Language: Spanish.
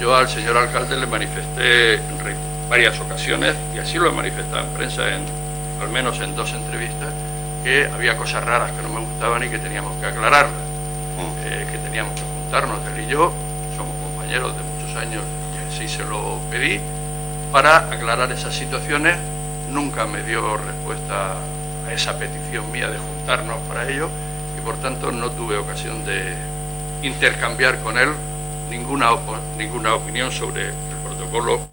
yo al señor alcalde le manifesté en varias ocasiones, y así lo he manifestado en prensa, al menos en 2 entrevistas, que había cosas raras que no me gustaban y que teníamos que aclararlas, que teníamos que juntarnos él y yo, somos compañeros de muchos años y así se lo pedí, para aclarar esas situaciones. Nunca me dio respuesta a esa petición mía de juntarnos para ello y por tanto no tuve ocasión de intercambiar con él ninguna opinión sobre el protocolo